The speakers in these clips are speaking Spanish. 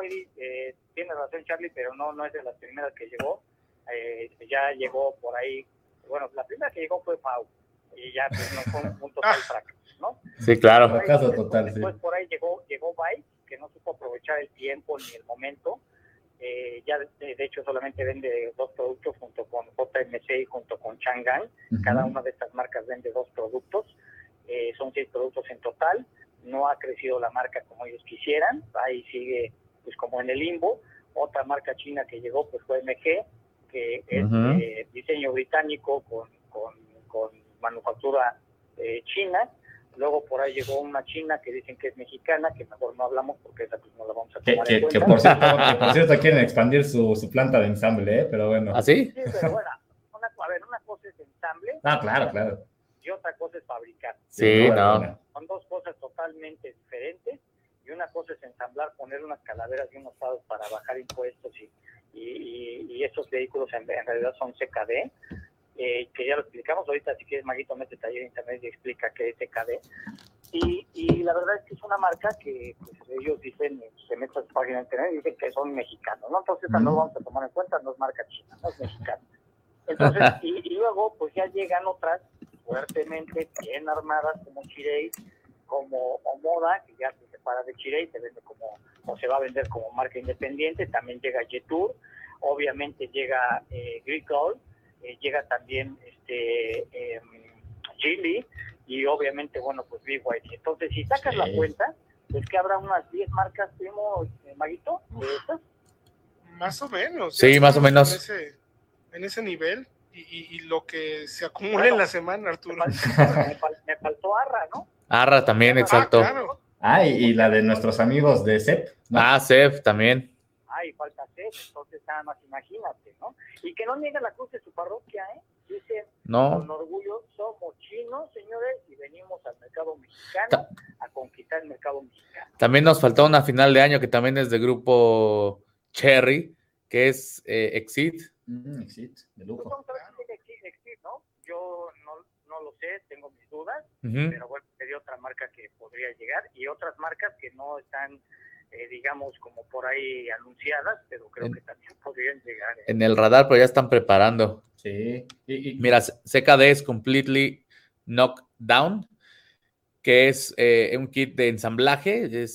tienes razón, Charlie, pero no es de las primeras que llegó. Ya llegó por ahí, bueno, la primera que llegó fue Pau, y ya pues, no fue un total fracaso, ¿no? Sí, claro. Fracaso total, después sí. por ahí llegó Byte, que no supo aprovechar el tiempo ni el momento. Ya de hecho solamente vende 2 productos junto con JMC y junto con Chang'an. Cada una de estas marcas vende 2 productos. Son 6 productos en total. No ha crecido la marca como ellos quisieran. Ahí sigue pues como en el limbo. Otra marca china que llegó pues fue MG, que es diseño británico con manufactura china. Luego por ahí llegó una china que dicen que es mexicana, que mejor no hablamos porque esa pues no la vamos a tomar en cuenta. Que por cierto quieren expandir su planta de ensamble, pero bueno. ¿Ah, sí? Sí, pero bueno, una cosa es ensamble. Claro. Y otra cosa es fabricar. Sí, no. Son 2 cosas totalmente diferentes. Y una cosa es ensamblar, poner unas calaveras y unos faros para bajar impuestos y esos vehículos en realidad son CKD. Que ya lo explicamos ahorita, si quieres, Maguito, mete taller de internet y explica qué es CKD. Y la verdad es que es una marca que pues, ellos dicen, se meten a su página de internet y dicen que son mexicanos, ¿no? Entonces no lo vamos a tomar en cuenta, no es marca china, no es mexicana. Entonces, y luego pues ya llegan otras fuertemente bien armadas como Chirei, como Omoda, que ya se separa de Chirei, se vende como, o se va a vender como marca independiente. También llega Jetour, obviamente llega Gricol, llega también Geely y obviamente, bueno, pues BYD. Entonces, si sacas la cuenta, pues que habrá unas 10 marcas, primo, Maguito, de estas. Más o menos. Sí, más o menos. En ese nivel y lo que se acumula en la semana, Arturo. Me faltó Arra, ¿no? Arra también, exacto. Claro. Y la de nuestros amigos de CEP, ¿no? CEP también. Y falta CEP, entonces nada más imagínate, ¿no? Y que no niega la cruz de su parroquia, Dice, con orgullo, somos chinos, señores, y venimos al mercado mexicano a conquistar el mercado mexicano. También nos faltó una final de año que también es de grupo Cherry, que es Exit. Exit, de lujo. Pues Exit, ¿no? Yo no lo sé, tengo mis dudas, pero bueno, sería otra marca que podría llegar y otras marcas que no están, digamos, como por ahí anunciadas, pero creo que también podrían llegar. En el radar, pero ya están preparando. Sí. Mira, CKD es Completely Knockdown, que es un kit de ensamblaje.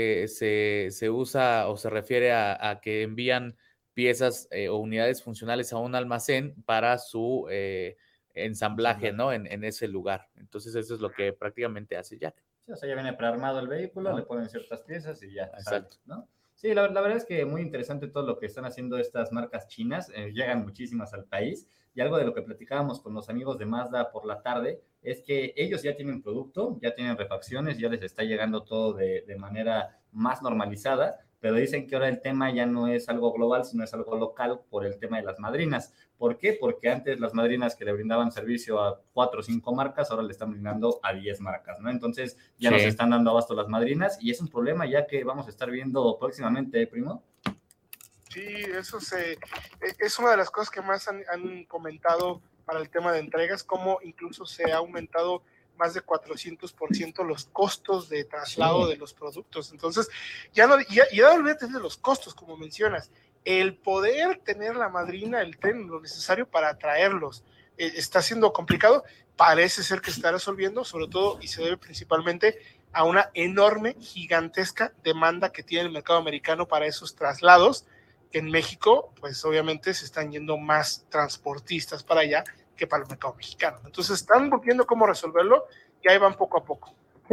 Se usa o se refiere a que envían piezas o unidades funcionales a un almacén para su ensamblaje, ¿no? En ese lugar. Entonces, eso es lo que prácticamente hace ya. Sí, o sea, ya viene prearmado el vehículo, le ponen ciertas piezas y ya. Exacto. Sale, ¿no? Sí, la verdad es que muy interesante todo lo que están haciendo estas marcas chinas. Llegan muchísimas al país. Y algo de lo que platicábamos con los amigos de Mazda por la tarde es que ellos ya tienen producto, ya tienen refacciones, ya les está llegando todo de manera más normalizada, pero dicen que ahora el tema ya no es algo global, sino es algo local por el tema de las madrinas. ¿Por qué? Porque antes las madrinas que le brindaban servicio a 4 o 5 marcas, ahora le están brindando a 10 marcas, ¿no? Entonces ya nos están dando abasto las madrinas y es un problema ya que vamos a estar viendo próximamente, primo. Sí, eso es una de las cosas que más han comentado para el tema de entregas, cómo incluso se ha aumentado más de 400% los costos de traslado de los productos. Entonces, ya olvídate de los costos, como mencionas. El poder tener la madrina, el tren, lo necesario para traerlos, está siendo complicado. Parece ser que se está resolviendo, sobre todo, y se debe principalmente a una enorme, gigantesca demanda que tiene el mercado americano para esos traslados, que en México, pues obviamente se están yendo más transportistas para allá que para el mercado mexicano. Entonces están viendo cómo resolverlo y ahí van poco a poco.